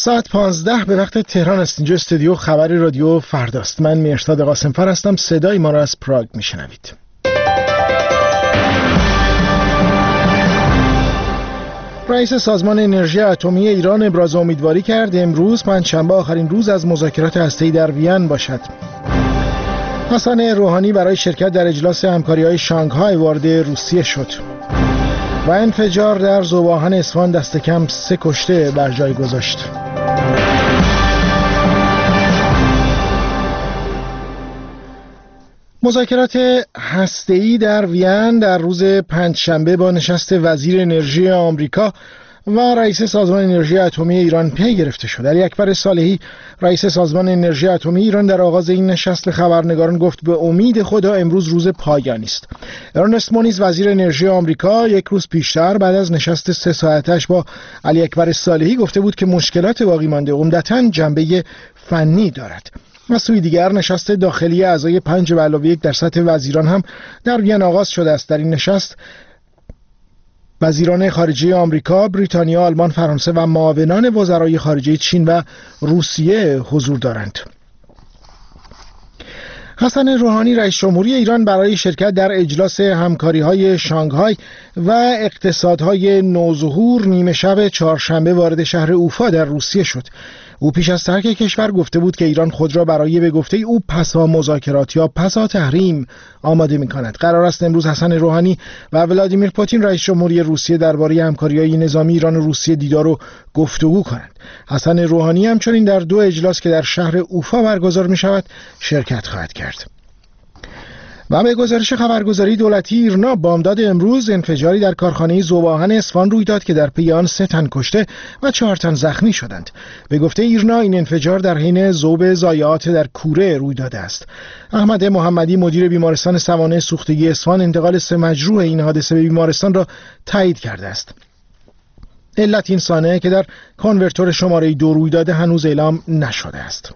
ساعت 15 به وقت تهران است. اینجا استودیو خبر رادیو فرداست. من مهرداد قاسم‌فر هستم. صدای ما را از پراگ میشنوید. رئیس سازمان انرژی اتمی ایران ابراز امیدواری کرد امروز پنجشنبه آخرین روز از مذاکرات هسته‌ای در وین باشد. حسن روحانی برای شرکت در اجلاس همکاری‌های شانگهای وارد روسیه شد. و انفجار در ذوب‌آهن اصفهان دست کم 3 کشته بر جای گذاشت. مذاکرات هسته‌ای در وین در روز پنجشنبه با نشست وزیر انرژی آمریکا و رئیس سازمان انرژی اتمی ایران پی گرفته شد. علی اکبر صالحی رئیس سازمان انرژی اتمی ایران در آغاز این نشست به خبرنگاران گفت به امید خدا امروز روز پایانی است. ارنست مونیز وزیر انرژی آمریکا یک روز پیشتر بعد از نشست 3 ساعتش با علی اکبر صالحی گفته بود که مشکلات باقی مانده عمدتاً جنبه فنی دارد. از سوی دیگر نشست داخلی اعضای 5+1 در سطح وزیران هم در وین آغاز شده است. در این نشست وزیران خارجه آمریکا، بریتانیا، آلمان، فرانسه و معاونان وزرای خارجه چین و روسیه حضور دارند. حسن روحانی رئیس جمهوری ایران برای شرکت در اجلاس همکاری‌های شانگهای و اقتصادهای نوظهور نیمه شب چهارشنبه وارد شهر اوفا در روسیه شد. او پیش از ترک کشور گفته بود که ایران خود را برای به گفته او پسا مذاکرات یا پسا تحریم آماده می‌کند. قرار است امروز حسن روحانی و ولادیمیر پوتین رئیس جمهوری روسیه درباره همکاری‌های نظامی ایران و روسیه دیدار و گفتگو کنند. حسن روحانی همچنین در 2 اجلاس که در شهر اوفا برگزار می‌شود شرکت خواهد کرد. و به گزارش خبرگزاری دولتی ایرنا بامداد امروز انفجاری در کارخانه ذوب‌آهن اصفهان روی داد که در پی آن 3 تن کشته و 4 تن زخمی شدند. به گفته ایرنا این انفجار در حین ذوب ضایعات در کوره روی داده است. احمد محمدی مدیر بیمارستان سوانح سوختگی اصفهان انتقال 3 مجروح این حادثه به بیمارستان را تایید کرده است. علت این سانحه که در کانورتور شماره 2 روی داده هنوز اعلام نشده است.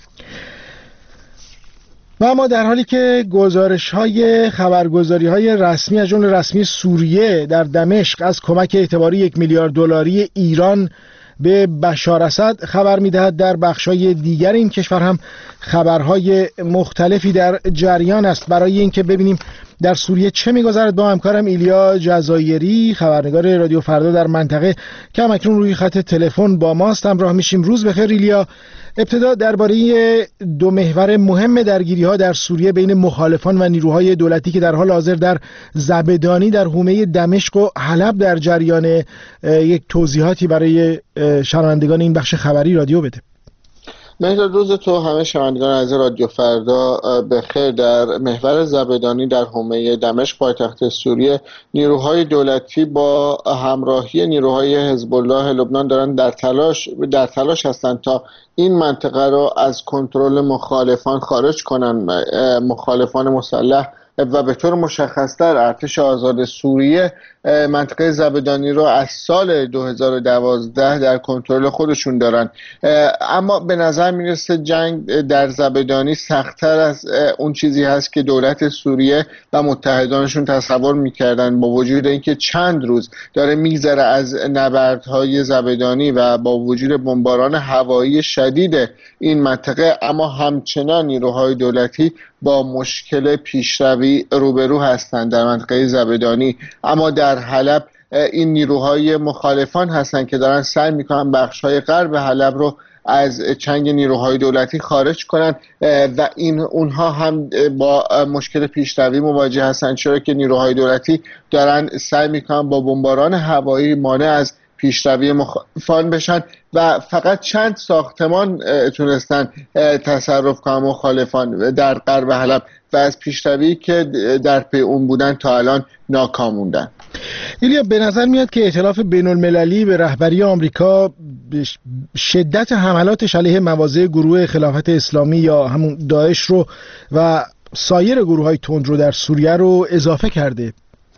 و اما در حالی که گزارش‌های خبرگزاری‌های رسمی از جمله رسمی سوریه در دمشق از کمک اعتباری 1 میلیارد دلاری ایران به بشار اسد خبر می‌دهد، در بخش‌های دیگر این کشور هم خبرهای مختلفی در جریان است. برای اینکه ببینیم در سوریه چه می‌گذرد با همکارم ایلیا جزایری خبرنگار رادیو فردا در منطقه که اکنون روی خط تلفن با ماست همراه میشیم. روز بخیر ایلیا. ابتدا درباره 2 محور مهم درگیری‌ها در سوریه بین مخالفان و نیروهای دولتی که در حال حاضر در زبدانی در حومه دمشق و حلب در جریان، یک توضیحاتی برای شنوندگان این بخش خبری رادیو بده. مهرداد روز تو همه شنوندگان از رادیو فردا بخیر. در محور زبدانی در حومه دمشق پایتخت سوریه نیروهای دولتی با همراهی نیروهای حزب الله لبنان دارن در تلاش هستند تا این منطقه را از کنترل مخالفان خارج کنند. مخالفان مسلح و به طور مشخص‌تر ارتش آزاد سوریه منطقه زبدانی را از سال 2012 در کنترل خودشون دارن، اما به نظر میرسه جنگ در زبدانی سخت‌تر از اون چیزی هست که دولت سوریه و متحدانشون تصور میکردن. با وجود اینکه چند روز داره میگذره از نبردهای زبدانی و با وجود بمباران هوایی شدید این منطقه، اما همچنان نیروهای دولتی با مشکل پیشروی روبرو هستند در منطقه زبدانی. اما در حلب این نیروهای مخالفان هستند که دارن سعی میکنن بخش‌های غرب حلب رو از چنگ نیروهای دولتی خارج کنند و اونها هم با مشکل پیشروی مواجه هستند، چرا که نیروهای دولتی دارن سعی میکنن با بمباران هوایی مانع از پیشروی مخالفان بشن و فقط چند ساختمان تونستن تصرف کنن مخالفان در غرب حلب و از پیشروی که در پی اون بودن تا الان ناکام موندن. ایلیا، به نظر میاد که ائتلاف بین‌المللی به رهبری آمریکا شدت حملاتش علیه مواضع گروه خلافت اسلامی یا همون داعش رو و سایر گروه‌های تندرو در سوریه رو اضافه کرده.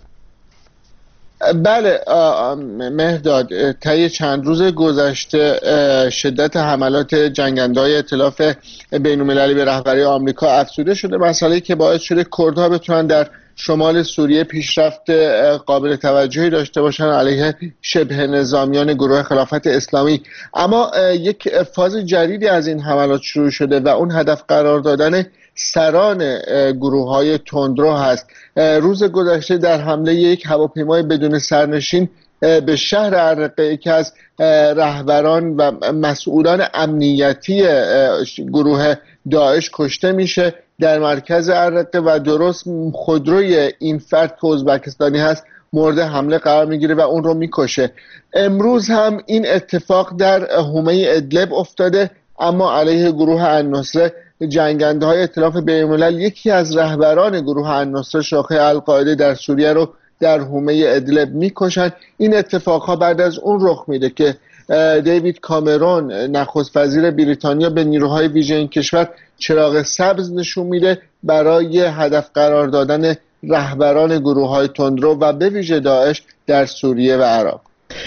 بله مهرداد، طی چند روز گذشته شدت حملات جنگنده‌های ائتلاف بین‌المللی به رهبری آمریکا افزوده شده، مسئله‌ای که باعث شده کردها بتونن در شمال سوریه پیشرفت قابل توجهی داشته باشند علیه شبه نظامیان گروه خلافت اسلامی. اما یک فاز جدیدی از این حملات شروع شده و اون هدف قرار دادن سران گروه‌های تندرو هست. روز گذشته در حمله یک هواپیمای بدون سرنشین به شهر عرقه که از رهبران و مسئولان امنیتی گروه داعش کشته میشه در مرکز عرقه و درست خودروی این فرد که ازبکستانی هست مورد حمله قرار میگیره و اون رو میکشه. امروز هم این اتفاق در حومه ادلب افتاده، اما علیه گروه النصره جنگنده های ائتلاف بین‌الملل یکی از رهبران گروه النصره شاخه القاعده در سوریه رو در حومه ادلب میکشند. این اتفاقها بعد از اون رخ میده که دیوید کامرون نخست وزیر بریتانیا به نیروهای ویژه این کشور چراغ سبز نشون میده برای هدف قرار دادن رهبران گروه‌های تندرو و به ویژه داعش در سوریه و عراق.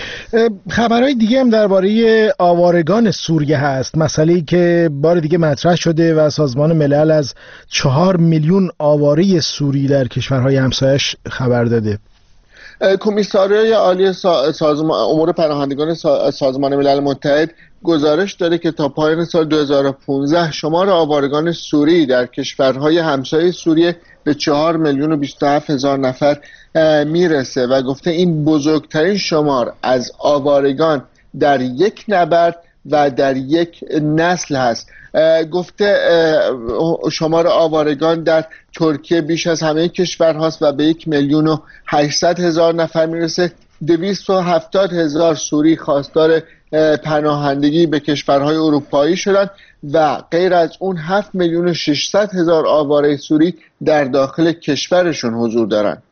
خبرهای دیگه هم درباره آوارگان سوریه هست، مسئله‌ای که بار دیگه مطرح شده و سازمان ملل از 4 میلیون آواره سوری در کشورهای همسایه‌اش خبر داده. کمیساریای عالی امور پناهندگان سازمان ملل متحد گزارش داده که تا پایان سال 2015 شمار آوارگان سوری در کشورهای همسایه سوریه به 4 میلیون و 27 هزار نفر میرسه و گفته این بزرگترین شمار از آوارگان در یک نبرد و در یک نسل هست. گفته شمار آوارگان در ترکیه بیش از همه کشورهاست و به 1 میلیون و 800 هزار نفر میرسه. 270 هزار سوری خواستار پناهندگی به کشورهای اروپایی شدند و غیر از اون 7 میلیون و 600 هزار آواره سوری در داخل کشورشون حضور دارند.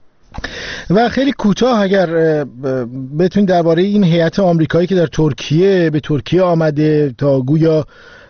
و خیلی کوتاه اگر بتونید درباره این هیئت آمریکایی که در ترکیه به ترکیه آمده تا گویا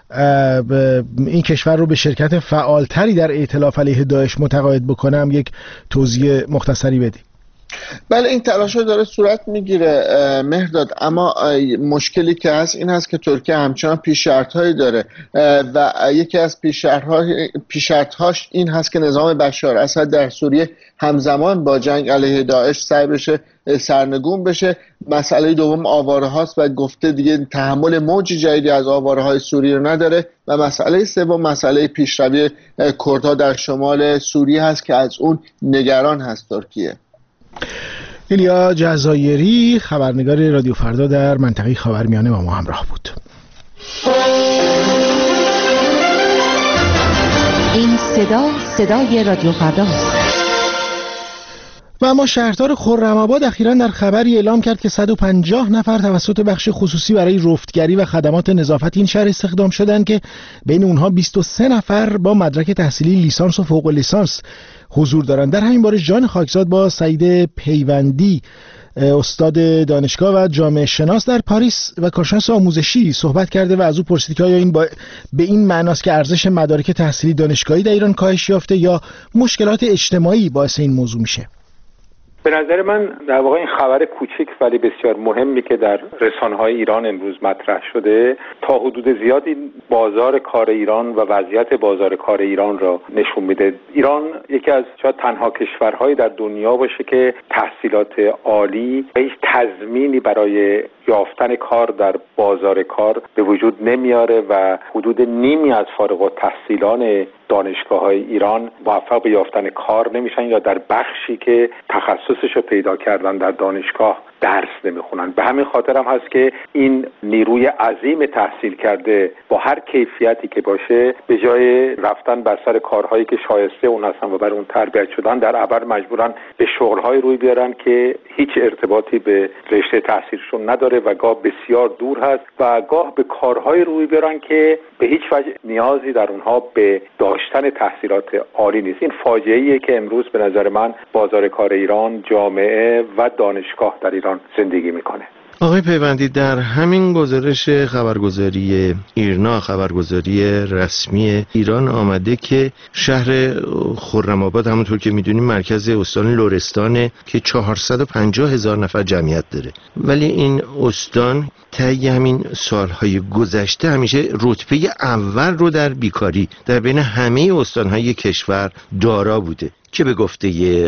این کشور رو به شرکت فعالتری در ائتلاف علیه داعش متقاعد بکنم یک توضیح مختصری بدید. بله این تلاش‌ها داره صورت میگیره مهرداد، اما مشکلی که هست این هست که ترکیه همچنان پیش‌شرط‌هایی داره و یکی از پیش‌شرط‌هاش این هست که نظام بشار اسد در سوریه همزمان با جنگ علیه داعش سعی بشه سرنگون بشه. مسئله دوم آواره هاست و گفته دیگه تحمل موج جدیدی از آواره های سوریه رو نداره و مسئله سوم مسئله پیشروی کردها در شمال سوریه هست که از اون نگران هست ترکیه. ایلیا جزایری خبرنگار رادیو فردا در منطقه خاورمیانه با ما همراه بود. این صدای رادیو فردا است. و اما شهردار خرم‌آباد اخیراً در خبری اعلام کرد که 150 نفر توسط بخش خصوصی برای رفتگری و خدمات نظافت این شهر استخدام شدند که بین اونها 23 نفر با مدرک تحصیلی لیسانس و فوق لیسانس حضور دارند. در همین باره جان خاکزاد با سعید پیوندی استاد دانشگاه و جامعه شناس در پاریس و کارشناس آموزشی صحبت کرده و از او پرسید که آیا این به این معناست که ارزش مدارک تحصیلی دانشگاهی در ایران کاهش یافته یا مشکلات اجتماعی باعث این موضوع میشه؟ به نظر من در واقع این خبر کوچک ولی بسیار مهمی که در رسانه‌های ایران امروز مطرح شده تا حدود زیادی بازار کار ایران و وضعیت بازار کار ایران را نشون میده. ایران یکی از شاید تنها کشورهای در دنیا باشه که تحصیلات عالی هیچ تضمینی برای یافتن کار در بازار کار به وجود نمیاره و حدود نیمی از فارغ التحصیلان دانشگاه‌های ایران موفق به یافتن کار نمیشن یا در بخشی که تخصصش رو پیدا کردن در دانشگاه درس نمیخونن. به همین خاطر هم هست که این نیروی عظیم تحصیل کرده با هر کیفیتی که باشه به جای رفتن بر سر کارهایی که شایسته اون هستن و بر اون تربیت شدن در عبر مجبورن به شغل‌های روی بیارن که هیچ ارتباطی به رشته تحصیلشون نداره و گاه بسیار دور هست و گاه به کارهای روی بیارن که به هیچ وجه نیازی در اونها به داشتن تحصیلات عالی نیست. این فاجعه‌ایه که امروز به نظر من بازار کار ایران، جامعه و دانشگاه در ایران زندگی میکنه. آقای پیوندی، در همین گزارش خبرگزاری ایرنا، خبرگزاری رسمی ایران آمده که شهر خرم‌آباد همونطور که میدونیم مرکز استان لرستانه که 450,000 نفر جمعیت داره، ولی این استان طی همین سالهای گذشته همیشه رتبه اول رو در بیکاری در بین همه استانهای کشور دارا بوده. که به گفته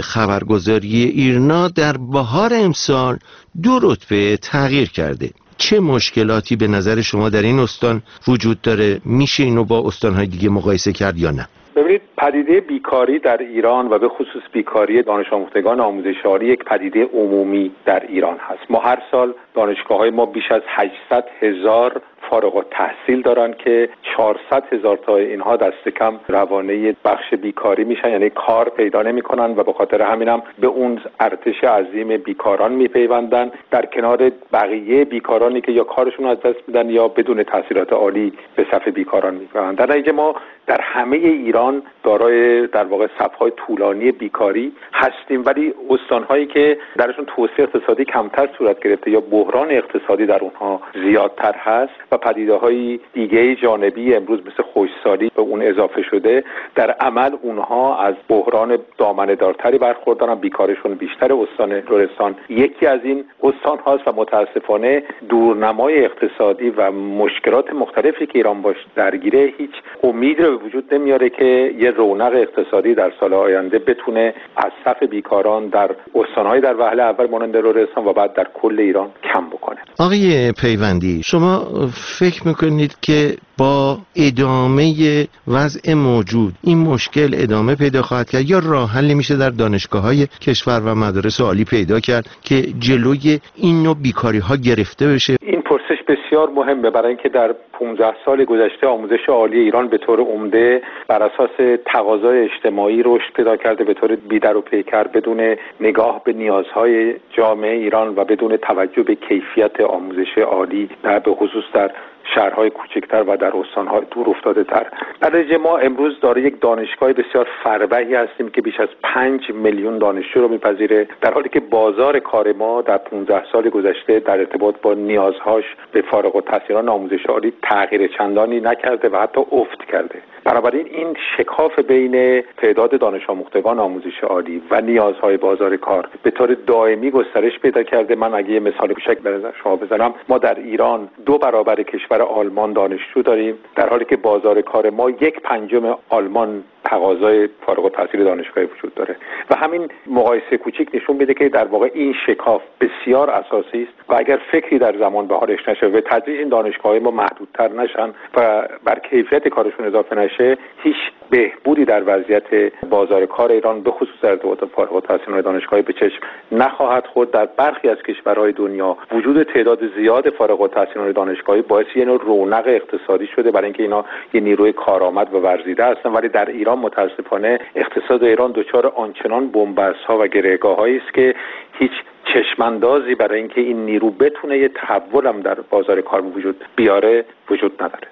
خبرگزاری ایرنا در بهار امسال 2 رتبه تغییر کرده. چه مشکلاتی به نظر شما در این استان وجود داره؟ میشه اینو با استان‌های دیگه مقایسه کرد یا نه؟ ببینید، پدیده بیکاری در ایران و به خصوص بیکاری دانش آموختگان آموزش عالی یک پدیده عمومی در ایران هست. ما هر سال دانشگاه‌های ما بیش از 800,000 فارغ التحصیل دارن که 400,000 تا اینها دست کم روانه بخش بیکاری میشن، یعنی کار پیدا نمیکنن و به خاطر همینم به اون ارتش عظیم بیکاران میپیوندن، در کنار بقیه بیکارانی که یا کارشون از دست میدن یا بدون تحصیلات عالی به صف بیکاران میپیوندن. در نتیجه ما در همه ایران دارای در واقع صف‌های طولانی بیکاری هستیم، ولی استان‌هایی که درشون توسعه اقتصادی کمتر صورت گرفته یا بحران اقتصادی در اونها زیادتر هست و پدیده‌های دیگه جانبی امروز مثل خشکسالی به اون اضافه شده، در عمل اونها از بحران دامنه‌دارتری برخوردارن، بیکارشون بیشتر. استان لرستان یکی از این استان هاست و متاسفانه دورنمای اقتصادی و مشکلات مختلفی که ایران باش درگیره هیچ امید رو به وجود نمیاره که یه رونق اقتصادی در سال آینده بتونه از صف بیکاران در استان‌های در وهله اول مانند لرستان و بعد در کل ایران کم بکنه. آقای پیوندی، شما فکر میکنید که با ادامه وضع موجود این مشکل ادامه پیدا خواهد کرد یا راه حلی میشه در دانشگاه‌های کشور و مدارس عالی پیدا کرد که جلوی این نوع بیکاری‌ها گرفته بشه؟ این پرسش بسیار مهمه، برای اینکه در 15 سال گذشته آموزش عالی ایران به طور عمده بر اساس تقاضای اجتماعی رشد پیدا کرده، به طور بی‌در و پیکر، بدون نگاه به نیازهای جامعه ایران و بدون توجه به کیفیت آموزش عالی به خصوص در شهرهای کوچکتر و در استان‌های دور افتاده تر. در نتیجه ما امروز داره یک دانشگاه بسیار فربهی هستیم که بیش از 5 میلیون دانشجو رو میپذیره، در حالی که بازار کار ما در 15 سال گذشته در ارتباط با نیازهاش به فارغ التحصیلان آموزش عالی تغییر چندانی نکرده و حتی افت کرده. بنابراین این شکاف بین تعداد دانش آموختگان آموزش عالی و نیازهای بازار کار به طور دائمی گسترش پیدا کرده. من اگه مثال کوچک برای شما بزنم، ما در ایران 2 برابر کشور آلمان دانشجو داریم، در حالی که بازار کار ما 1/5 آلمان تقاضای فارغ التحصیل دانشگاهی وجود داره و همین مقایسه کوچیک نشون میده که در واقع این شکاف بسیار اساسی است و اگر فکری در زمان بهارش نشه و تدریج این دانشگاه‌های ما محدودتر نشن و بر کیفیت کارشون اضافه نشه، هیچ بهبودی در وضعیت بازار کار ایران به خصوص در ارتباط با فارغ التحصیلان دانشگاهی به چشم نخواهد خورد. در برخی از کشورهای دنیا وجود تعداد زیاد فارغ التحصیلان دانشگاهی باعث یه نوع رونق اقتصادی شده، برای اینکه اینا یه نیروی کارآمد و ورزیده هستن، ولی در ایران متاسفانه اقتصاد ایران دچار آنچنان بن‌بست‌ها و گره‌گاه‌هایی است که هیچ چشماندازی برای اینکه این نیرو بتونه یه تحول هم در بازار کار وجود بیاره وجود نداره.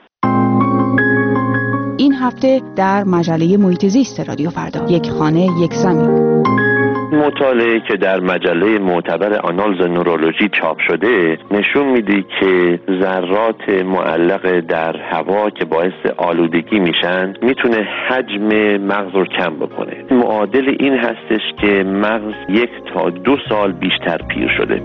این هفته در مجله محیط زیست رادیو فردا، یک خانه یک زمین. مطالعه که در مجله معتبر آنالز نورولوژی چاپ شده نشون میده که ذرات معلق در هوا که باعث آلودگی میشن میتونه حجم مغز رو کم بکنه. معادل این هستش که مغز 1 تا 2 سال بیشتر پیر شده.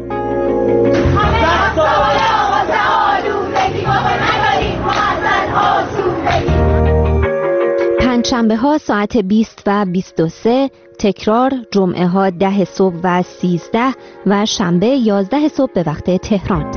پنجشنبه ها ساعت 20 و 23، تکرار جمعه ها 10 صبح و 13 و شنبه 11 صبح به وقت تهران.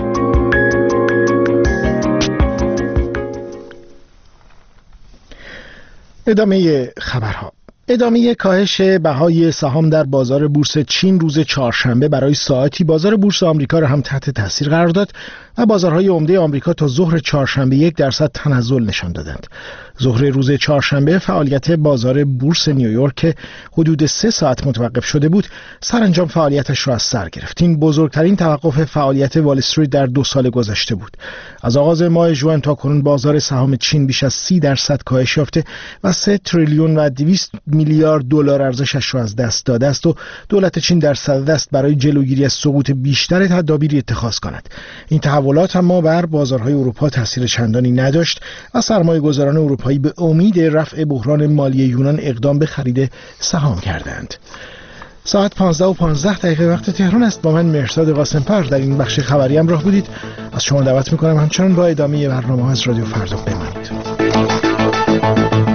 ادامه خبرها. ادامه کاهش بهای سهام در بازار بورس چین روز چهارشنبه برای ساعتی بازار بورس آمریکا را هم تحت تاثیر قرار داد و بازارهای عمده آمریکا تا ظهر چهارشنبه 1% تنزل نشان دادند. ظهر روز چهارشنبه فعالیت بازار بورس نیویورک که حدود 3 ساعت متوقف شده بود سرانجام فعالیتش را از سر گرفت. این بزرگترین توقف فعالیت وال استریت در 2 سال گذشته بود. از آغاز ماه ژوئن تا کنون بازار سهام چین بیش از 30% کاهش یافته و 3 تریلیون و 200 میلیارد دلار ارزشش را از دست داده است و دولت چین در صدد است برای جلوگیری از سقوط بیشتر تدابیری اتخاذ کند. این تحولات اما بر بازارهای اروپا تاثیر چندانی نداشت و سرمایه‌گذاران اروپایی به امید رفع بحران مالی یونان اقدام به خرید سهام کردند. ساعت 15:15 وقت تهران است. با من مهرزاد قاسم‌پر در این بخش خبری همراه بودید. از شما دعوت می‌کنم همچنان با ادامه برنامه از رادیو فردا بمانید.